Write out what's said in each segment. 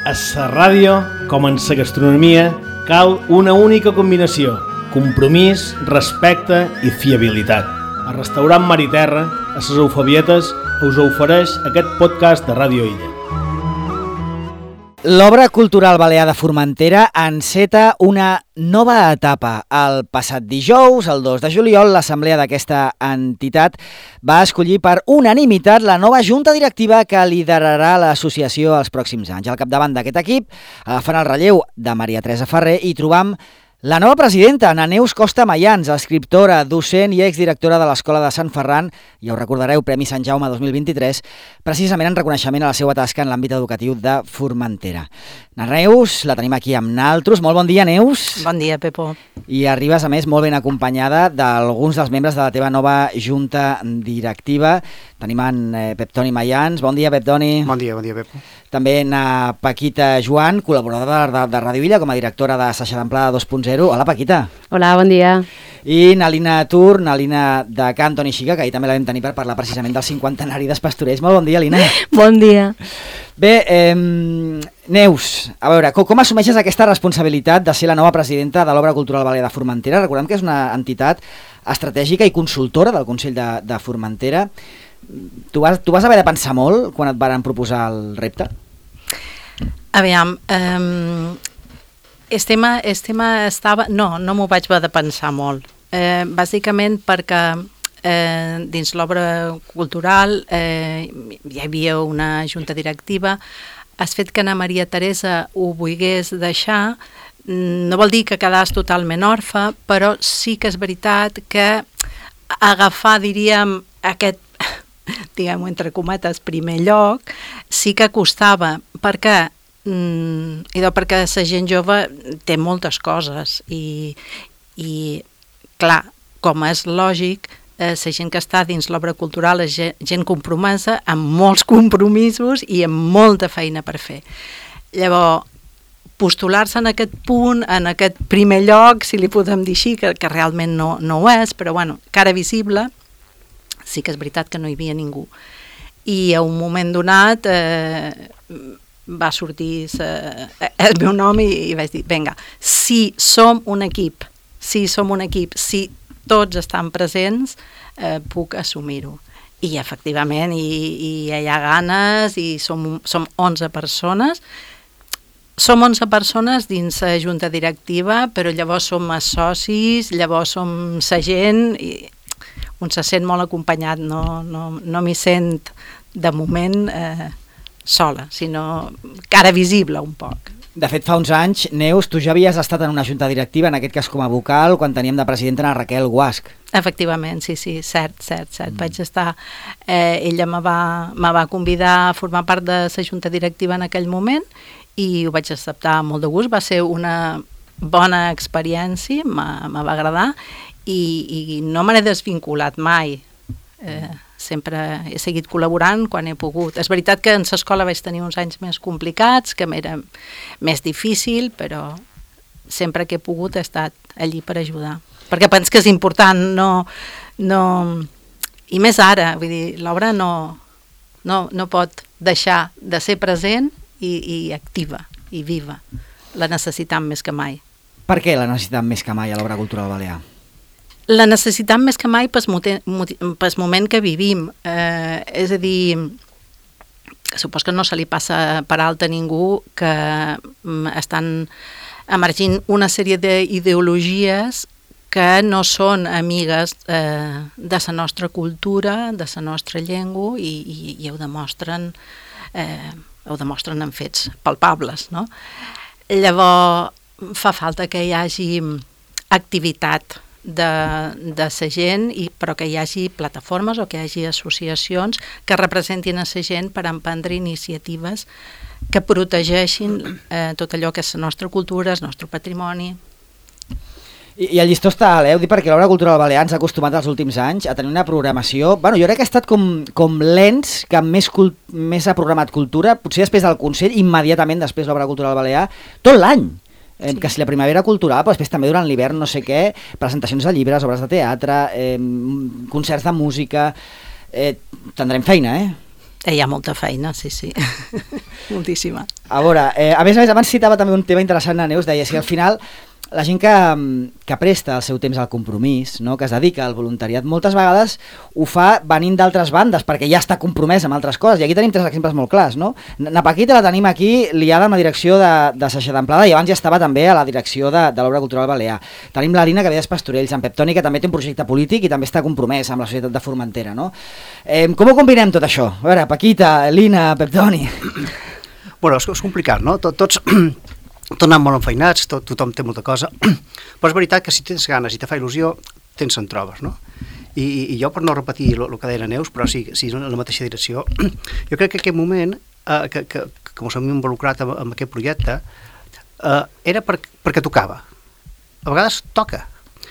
A la ràdio, com en la gastronomia, cal una única combinació: compromís, respecte i fiabilitat. El restaurant Mar i Terra, a les Eufebietes, us ofereix aquest podcast de Ràdio Illa. L'Obra Cultural Balear de Formentera enceta una nova etapa. El passat dijous, el 2 de juliol, l'assemblea d'aquesta entitat va escollir per unanimitat la nova junta directiva que liderarà l'associació els pròxims anys. Al capdavant d'aquest equip, agafant el relleu de Maria Teresa Ferrer, hi trobam la nova presidenta, Ana Neus Costa Mayans, escriptora, docent i exdirectora de l'Escola de Sant Ferran, ja ho recordareu, Premi Sant Jaume 2023, precisament en reconeixement a la seva tasca en l'àmbit educatiu de Formentera. Ana Neus, la tenim aquí amb naltros. Molt bon dia, Neus. Bon dia, Pepo. I arribes, a més, molt ben acompanyada d'alguns dels membres de la teva nova junta directiva. Tenim en Pep Toni Mayans. Bon dia, Pep Toni. Bon dia, Pepo. També na Paquita Joan, col·laboradora de Ràdio Illa, com a directora de Saixa d'Amplada 2.0. Hola, Paquita. Hola, bon dia. I na Lina Tur, na Lina de Can Toni Xica, que ahir també la vam tenir per parlar precisament del cinquantenari dels Pastorets. Molt bon dia, Lina. Bon dia. Bé, Neus, a veure, com assumeixes aquesta responsabilitat de ser la nova presidenta de l'Obra Cultural Balear de Formentera? Recordem que és una entitat estratègica i consultora del Consell de Formentera. Tu vas haver de pensar molt quan et varen proposar el repte? Aviam, el tema estava... No m'ho vaig haver de pensar molt. Bàsicament perquè dins l'obra cultural hi havia una junta directiva. El fet que Ana Maria Teresa ho volgués deixar no vol dir que quedàs totalment orfe, però sí que és veritat que agafar, diríem, aquest, diguem-ho entre cometes, primer lloc, sí que costava, perquè la gent jove té moltes coses i clar, com és lògic, la gent que està dins l'obra cultural és gent compromesa, amb molts compromisos i amb molta feina per fer. Llavors, postular-se en aquest punt, en aquest primer lloc, si li podem dir així, que realment no ho és, però bueno, cara visible, sí que és veritat que no hi havia ningú. I a un moment donat va sortir el meu nom i vaig dir, vinga, si som un equip, si tots estan presents, puc assumir-ho. I efectivament, hi ha ganes, i som 11 persones. Som 11 persones dins la junta directiva, però llavors som els socis, llavors som la gent, i un se sent molt acompanyat, no m'hi sent de moment sola, sinó cara visible un poc. De fet, fa uns anys, Neus, tu ja havies estat en una junta directiva, en aquest cas com a vocal, quan teníem de presidenta a Raquel Guasch. Efectivament, sí, cert. Vaig estar... ella me va convidar a formar part de la junta directiva en aquell moment i ho vaig acceptar molt de gust. Va ser una bona experiència, me va agradar i no me n'he desvinculat mai. Sempre he seguit col·laborant quan he pogut. És veritat que en l'escola vaig tenir uns anys més complicats, que m'era més difícil, però sempre que he pogut he estat allí per ajudar. Perquè penso que és important, i més ara, vull dir, l'obra no pot deixar de ser present i activa i viva. La necessitam més que mai. Per què la necessitam més que mai a l'Obra Cultural Balear? La necessitam més que mai pel moment que vivim. És a dir, supos que no se li passa per alt a ningú que estan emergint una sèrie d'ideologies que no són amigues de la nostra cultura, de la nostra llengua i ho demostren en fets palpables, no? Llavors, fa falta que hi hagi activitat de la gent, però que hi hagi plataformes o que hi hagi associacions que representin a la gent per emprendre iniciatives que protegeixin tot allò que és la nostra cultura, el nostre patrimoni. I el llistó està alt, ho dic perquè l'Obra Cultural Balear ens ha acostumat els últims anys a tenir una programació, jo crec que ha estat com l'ens que més ha programat cultura, potser després del Consell, immediatament després l'Obra Cultural Balear, tot l'any. Sí. Que si la primavera cultural, però després també durant l'hivern no sé què, presentacions de llibres, obres de teatre, concerts de música, tindrem feina, Hi ha molta feina, sí. Moltíssima. A veure, a més, abans citava també un tema interessant, a Neus, deia, si al final la gent que presta el seu temps al compromís, no? Que es dedica al voluntariat, moltes vegades ho fa venint d'altres bandes, perquè ja està compromès amb altres coses, i aquí tenim 3 exemples molt clars, no? Na Paquita la tenim aquí liada amb la direcció de Saixa d'Amplada, i abans ja estava també a la direcció de l'Obra Cultural Balear. Tenim la Lina, que ve d'Espastorells, en Pep Toni, que també té un projecte polític i també està compromès amb la societat de Formentera, no? Com ho combinem tot això? A veure, Paquita, Lina, Pep Toni... Bueno, és complicat, no? Tots anant molt enfeinats, tothom té molta cosa, però és veritat que si tens ganes i te fa il·lusió, te'n trobes, no? I jo, per no repetir el que deia la Neus, però sí en la mateixa direcció, jo crec que aquest moment, que com som involucrat en aquest projecte, era perquè tocava. A vegades toca.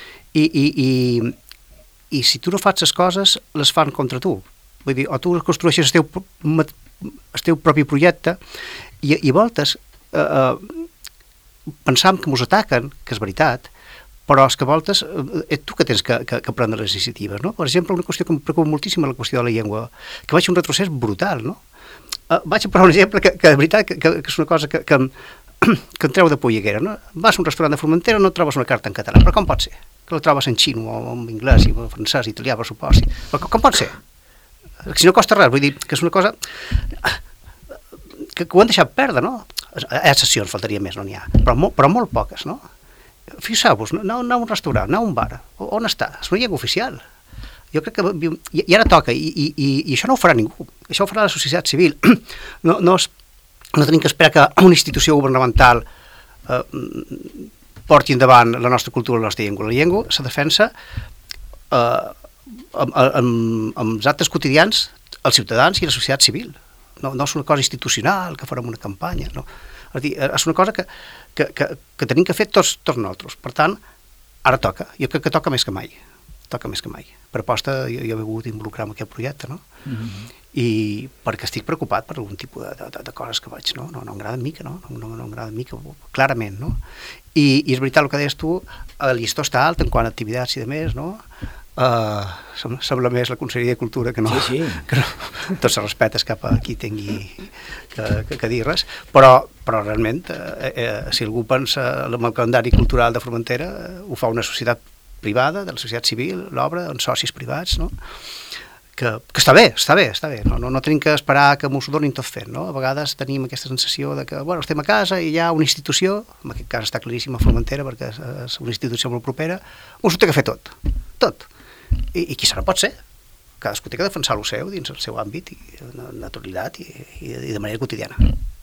I si tu no fas les coses, les fan contra tu. Vull dir, o tu construeixes el teu propi projecte i voltes pensam que mos ataquen, que és veritat, però és que voltes és tu que tens que prendre les iniciatives, no? Per exemple, una qüestió que em preocupa moltíssim és la qüestió de la llengua, que vaig un retrocés brutal, no? Vaig a posar un exemple que de veritat que és una cosa que em treu de polleguera, no? Vas a un restaurant de Formentera, no trobes una carta en català, però com pot ser? Que la trobes en xino o en anglès, en francès, italià, per supòsit. Però com pot ser? Si no costa res, vull dir que és una cosa que ho han deixat perdre, no? Hi ha sessions, faltaria més, no n'hi ha, però molt poques, no? Fixeu-vos, anar a un restaurant, anar a un bar, on està? És una llengua oficial. Jo crec que i ara toca, i això no ho farà ningú, això ho farà la societat civil. No tenim que esperar que una institució governamental porti endavant la nostra cultura, la nostra llengua. La llengua se defensa amb els actes quotidians els ciutadans i la societat civil. No és una cosa institucional que farem una campanya, no. És una cosa que tenim que fer tots nosaltres. Per tant, ara toca. Jo crec que toca més que mai. Per aposta, jo he volgut involucrar en aquest projecte, no? I perquè estic preocupat per algun tipus de coses que veig, no? No m'agrada mica, no? No m'agrada mica, clarament, no? I és veritat el que deies tu, el llistó està alt en quant a activitats i de més, no? Sembla més la Conselleria de Cultura que no, sí. Que no, tots els respectes cap a qui tingui que dir res, però realment si algú pensa en el calendari cultural de Formentera, ho fa una societat privada, de la societat civil, l'obra, amb socis privats, no? Que està bé, no tenim que esperar que m'ho donin tot fet, no? A vegades tenim aquesta sensació de que, bueno, estem a casa i hi ha una institució, en aquest cas està claríssim a Formentera perquè és una institució molt propera, us ho té que fer tot. I quizà no pot ser. Cadascú té que defensar el seu dins el seu àmbit i naturalitat i de manera quotidiana.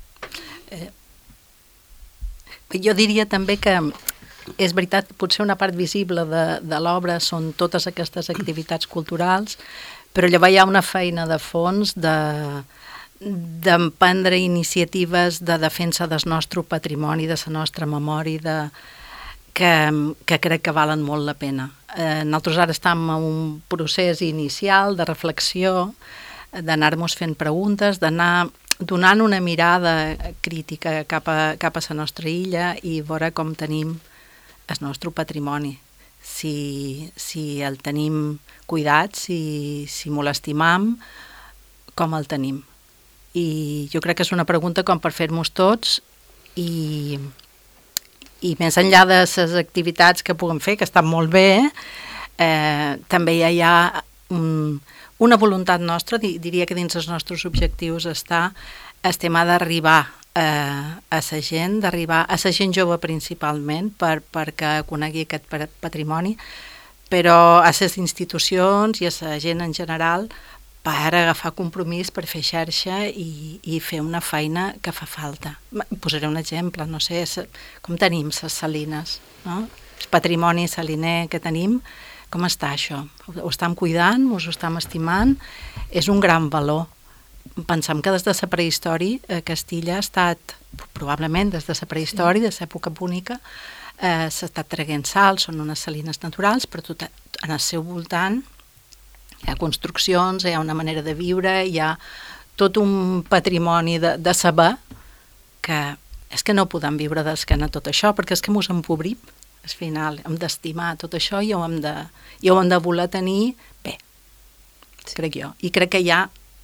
Jo diria també que és veritat que potser una part visible de l'obra són totes aquestes activitats culturals, però llavors hi ha una feina de fons d'emprendre iniciatives de defensa del nostre patrimoni, de la nostra memòria, que crec que valen molt la pena. Nosaltres ara estem en un procés inicial de reflexió, d'anar-nos fent preguntes, d'anar donant una mirada crítica cap a la nostra illa i veure com tenim el nostre patrimoni. Si el tenim cuidat, si m'ho l'estimam, com el tenim. I jo crec que és una pregunta com per fer-nos tots i més enllà de les activitats que puguem fer, que estan molt bé, també hi ha una voluntat nostra, diria que dins els nostres objectius està el tema d'arribar a la gent, d'arribar a la gent jove principalment perquè conegui aquest patrimoni, però a les institucions i a la gent en general per agafar compromís, per fer xarxa i fer una feina que fa falta. Posaré un exemple, no sé, com tenim les salines, no? El patrimoni saliner que tenim, com està això? Ho estem cuidant, us ho estem estimant? És un gran valor. Pensem que des de la prehistòria Castilla ha estat, probablement des de la prehistòria, de l'època púnica, s'ha estat traient sal, són unes salines naturals, però tot en el seu voltant hi ha construccions, hi ha una manera de viure, hi ha tot un patrimoni de saber que és que no podem viure d'esquena tot això, perquè és que ens empobrim. Al final hem d'estimar tot això i ho hem de voler tenir bé, crec jo. I crec que hi ha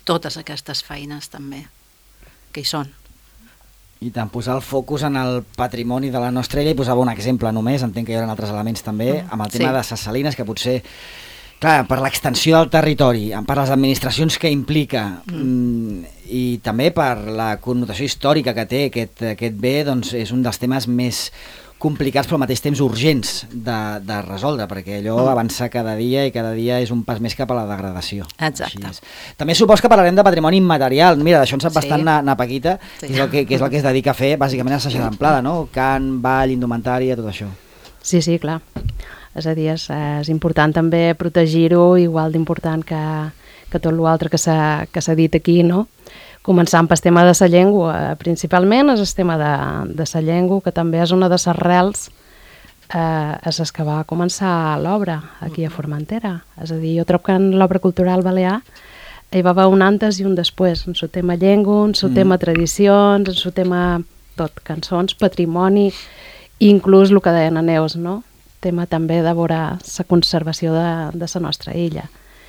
totes aquestes feines també, que hi són. I tant, posar el focus en el patrimoni de la nostra illa, i posava un exemple només, entenc que hi haurà altres elements també, amb el tema de Ses Salines, que potser, clar, per l'extensió del territori, per les administracions que implica, i també per la connotació històrica que té aquest bé, doncs és un dels temes més complicats però al mateix temps urgents de resoldre, perquè allò avança cada dia i cada dia és un pas més cap a la degradació. Exacte. També supos que parlarem de patrimoni immaterial. Mira, d'això en sap bastant na Paquita, que és el que es dedica a fer bàsicament a Saixa d'Amplada, no? Cant, ball, indumentària, tot això. Sí, clar. És a dir, és important també protegir-ho, igual d'important que tot l'altre que s'ha dit aquí, no? Començant pel tema de la llengua, principalment és el tema de la llengua, que també és una de les arrels és el que va començar l'obra aquí a Formentera. És a dir, jo trobo que en l'obra cultural balear hi va haver un antes i un després, en el tema llengua, en el tema tradicions, en el tema tot, cançons, patrimoni, inclús el que deien a Neus, no? Tema també de veure la conservació de la nostra illa.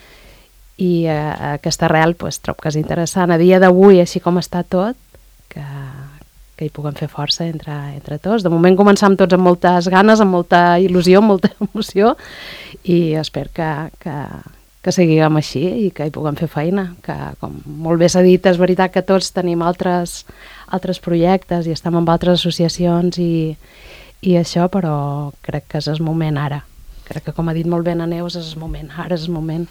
I aquesta arrel trobo que és interessant. A dia d'avui, així com està tot, que hi puguem fer força entre tots. De moment començam tots amb moltes ganes, amb molta il·lusió, amb molta emoció, i espero que seguim així i que hi puguem fer feina. Que, com molt bé s'ha dit, és veritat que tots tenim altres projectes i estem amb altres associacions i això, però crec que és el moment ara. Crec que, com ha dit molt bé la Neus, és el moment. Ara és el moment.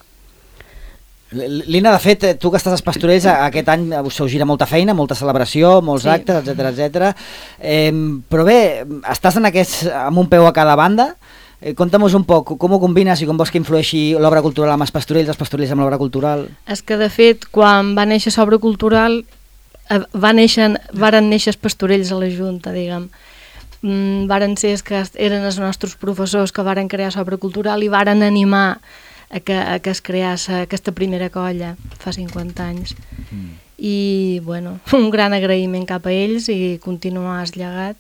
Lina, de fet, tu que estàs als Pastorells, aquest any us gira molta feina, molta celebració, molts actes, etc. Però bé, estàs amb un peu a cada banda. Conta'm-nos un poc, com ho combines i com vols que influeixi l'obra cultural amb els Pastorells amb l'obra cultural? És que, de fet, quan va néixer l'obra cultural, varen néixer els Pastorells a la Junta, diguem. Varen ser que eren els nostres professors que varen crear l'obra cultural i varen animar que es creés aquesta primera colla fa 50 anys. I, bueno, un gran agraïment cap a ells i continuar el llegat.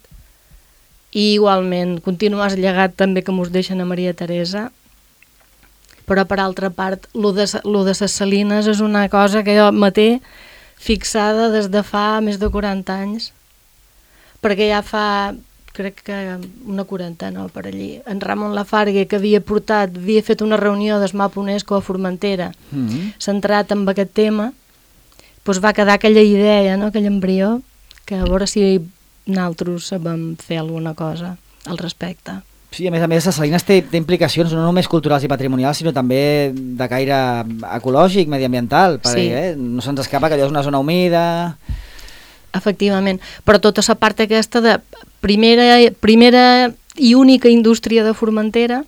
I igualment, continuar el llegat també que mos deixen a Maria Teresa. Però, per altra part, lo de Ses Salines és una cosa que jo me té fixada des de fa més de 40 anys, perquè ja fa, crec que una quarantena per allí, en Ramon Lafargue, que havia fet una reunió del MAP UNESCO a Formentera, centrat en aquest tema, doncs va quedar aquella idea, no? Aquell embrió, que a veure si nosaltres sabem fer alguna cosa al respecte. Sí, a més, Ses Salines té implicacions no només culturals i patrimonials, sinó també de caire ecològic, mediambiental, perquè no se'ns escapa que allò és una zona humida. Efectivament, però tota la part aquesta de primera i única indústria de Formentera,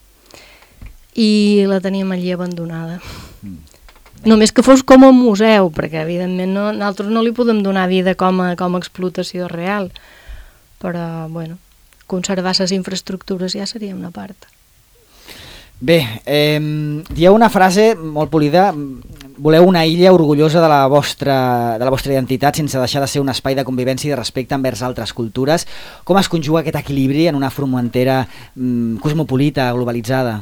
i la teníem allí abandonada. Només que fos com a museu, perquè evidentment nosaltres no li podem donar vida com a explotació real, però bueno, conservar les infraestructures ja seria una part. Bé, dieu una frase molt polida: voleu una illa orgullosa de la vostra identitat sense deixar de ser un espai de convivència i de respecte envers altres cultures. Com es conjuga aquest equilibri en una Formentera cosmopolita, globalitzada?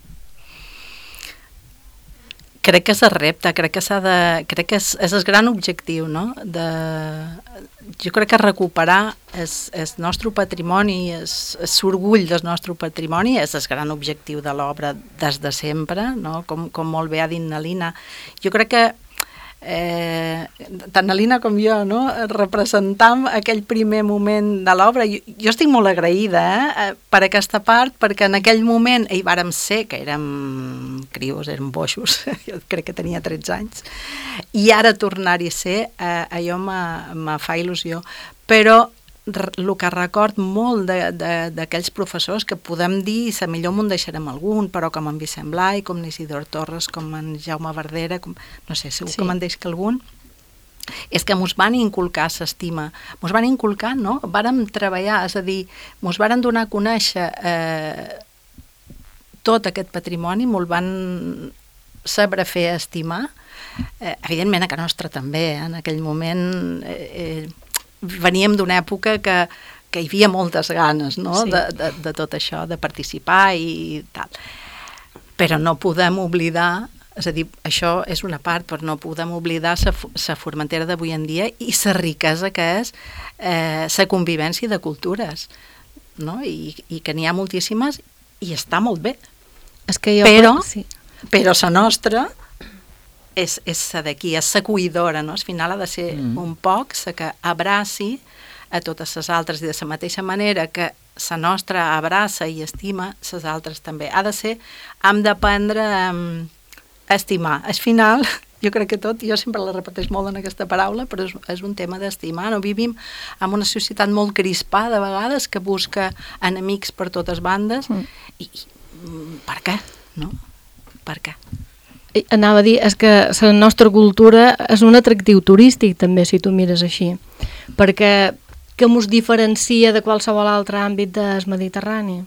Crec que és el repte, crec que és el gran objectiu, no? Jo crec que recuperar el nostre patrimoni, l'orgull del nostre patrimoni és el gran objectiu de l'obra des de sempre, no? Com molt bé ha dit na Lina. Jo crec que tant na Lina com jo, no? Representam aquell primer moment de l'obra. Jo estic molt agraïda per aquesta part, perquè en aquell moment hi vàrem ser, que érem crios, érem boixos, jo crec que tenia 13 anys, i ara tornar-hi a ser, allò me fa il·lusió. Però el que record molt d'aquells professors, que podem dir, i millor m'ho deixarem algun, però com en Vicent Blai, com l'Isidor Torres, com en Jaume Verdera, no sé, segur que me'n deixo algun, és que mos van inculcar l'estima, mos van inculcar, no? Vàrem treballar, és a dir, mos varen donar a conèixer tot aquest patrimoni, mos van saber fer estimar, evidentment a casa nostra també, en aquell moment veníem d'una època que hi havia moltes ganes, no? De tot això, de participar i tal. Però no podem oblidar És a dir, això és una part, però no podem oblidar la Formentera d'avui en dia i la riquesa que és la convivència de cultures, no? I que n'hi ha moltíssimes i està molt bé. És que jo però la nostra és la d'aquí, és la cuidora, no? Al final ha de ser un poc la que abraci a totes les altres i de la mateixa manera que la nostra abraça i estima les altres també. Hem d'aprendre a estimar. Al final, jo crec que jo sempre la repeteix molt en aquesta paraula, però és un tema d'estimar. No vivim en una societat molt crispada a vegades que busca enemics per totes bandes i per què? No? Per què? Anava a dir, és que la nostra cultura és un atractiu turístic també, si tu mires així, perquè que ens diferencia de qualsevol altre àmbit del Mediterrani?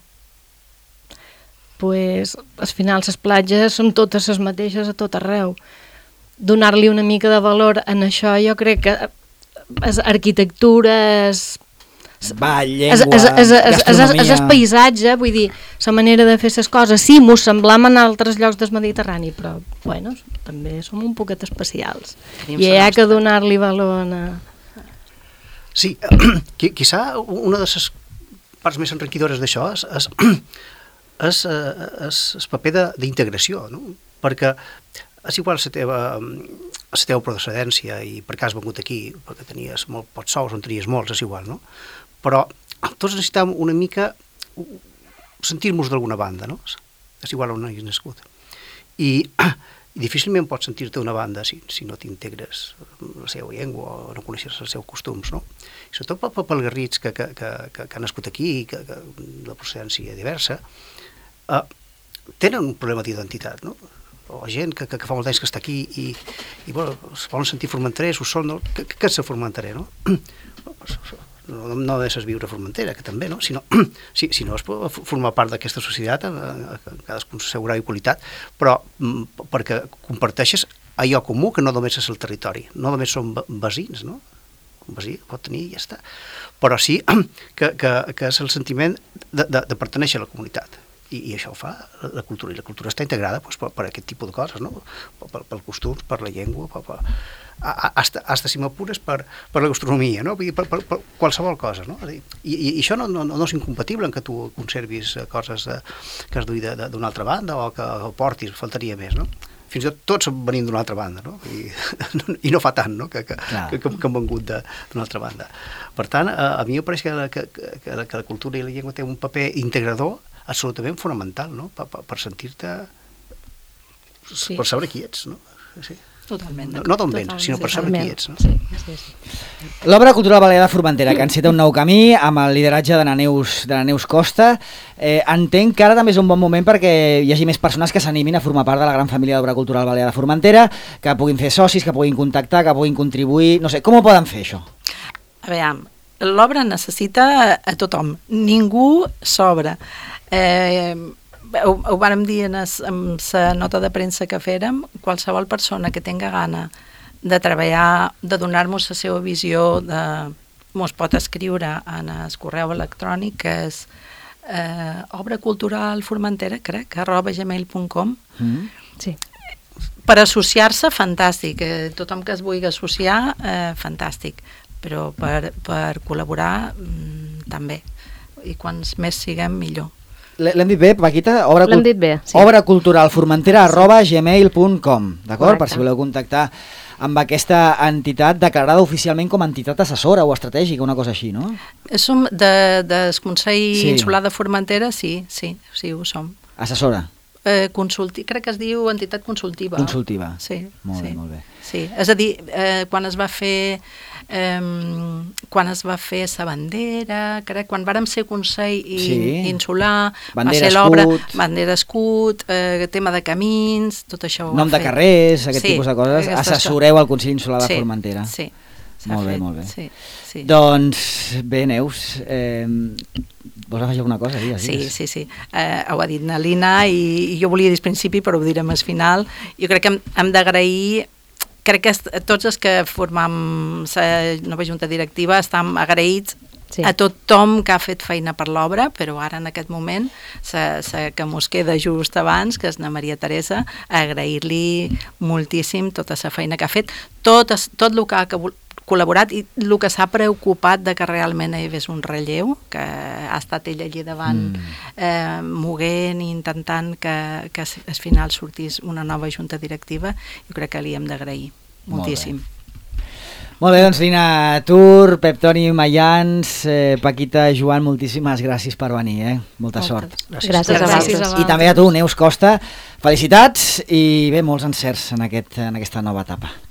Pues, al final, les platges són totes les mateixes a tot arreu. Donar-li una mica de valor en això, jo crec que és arquitectura, ball, llengua, gastronomia... És el paisatge, vull dir, la manera de fer les coses. Sí, m'ho semblam en altres llocs del Mediterrani, però, bueno, també som un poquet especials. I hi ha que donar-li valor a... Sí, quizá una de les parts més enriquidores d'això és el paper d'integració, no? Perquè és igual la teva procedència i per què has vengut aquí, perquè tenies molt pocs sous, on tenies molts, és igual, no? Però tots necessitem una mica sentir-nos d'alguna banda, no? És igual on hagis nascut. I difícilment pots sentir-te una banda si no t'integres la seva llengua o no coneixes els seus costums, no? I sobretot pel garrits que han nascut aquí, que la procedència diversa, tenen un problema d'identitat, no? O gent que fa molts anys que està aquí i bueno, es volen sentir formenterers, ho són, no? Què és ser formenterer, no? No deixes viure a Formentera, que també, no? Si no es pot formar part d'aquesta societat, cadascun la seu grau i qualitat, però perquè comparteixes allò comú que no només és el territori, no només són veïns, no? Un veí pot tenir i ja està. Però sí que és el sentiment de pertenèixer a la comunitat. I això ho fa la cultura, i la cultura està integrada doncs, per aquest tipus de coses, no? Pel costums, per la llengua, hasta si m'apures per la gastronomia, no? Vull dir, per qualsevol cosa, no? I això no és incompatible en que tu conservis coses que has duit d'una altra banda o que portis, faltaria més, no? Fins i tots venim d'una altra banda, no? I no fa tant, no? Que han vengut d'una altra banda. Per tant, a mi em pareix que la cultura i la llengua té un paper integrador absolutament fonamental, no? Per sentir-te, per saber qui ets, no? Sí. Totalment. No d'on vens, sinó per saber qui ets, no? Sí. L'Obra Cultural Balear de Formentera, que enceta un nou camí amb el lideratge de la Neus Costa. Entenc que ara també és un bon moment perquè hi hagi més persones que s'animin a formar part de la gran família d'Obra Cultural Balear de Formentera, que puguin fer socis, que puguin contactar, que puguin contribuir... No sé, com ho poden fer, això? A veure, l'obra necessita a tothom. Ningú sobra. Ho vàrem dir en la nota de premsa que fèrem, qualsevol persona que tenga gana de treballar, de donar-nos la seva visió, mos pot escriure en el correu electrònic, que és Obra Cultural Formentera, crec, @gmail.com. Sí. Per associar-se, fantàstic. Tothom que es vulgui associar, fantàstic. Però per col·laborar, també. I quants més siguem, millor. L'hem dit bé, Paquita? L'hem dit bé, sí. obraculturalformentera@gmail.com, d'acord? Per si voleu contactar amb aquesta entitat declarada oficialment com a entitat assessora o estratègica, una cosa així, no? Som del Consell Insular de Formentera, sí, ho som. Assessora? Crec que es diu entitat consultiva. Consultiva. Sí. Molt bé. Sí, és a dir, quan es va fer sa bandera, crec, quan vàrem ser Consell Insular, va ser l'obra bandera, escut, tema de camins, tot això ho va fer. Nom de carrers, aquest tipus de coses, assessoreu al Consell Insular de Formentera. Sí. Molt bé. Sí. Doncs bé, Neus, vols afegir alguna cosa? Sí. Ho ha dit na Lina i jo volia dir al principi, però ho direm al final. Jo crec que hem d'agrair, crec que tots els que formam la nova junta directiva estem agraïts Sí. A tothom que ha fet feina per l'obra, però ara en aquest moment que mos queda just abans, que és na Maria Teresa, agrair-li moltíssim tota la feina que ha fet, tot el que ha col·laborat i el que s'ha preocupat de que realment hi hagués un relleu, que ha estat ell allí davant moguent i intentant que al final sortís una nova junta directiva. Jo crec que li hem d'agrair moltíssim. Molt bé, doncs Lina Tur, Pep Toni Mayans, Paquita, Joan, moltíssimes gràcies per venir, Molta sort. Gràcies a vosaltres. I també a tu, Neus Costa, felicitats i bé, molts encerts en aquesta nova etapa.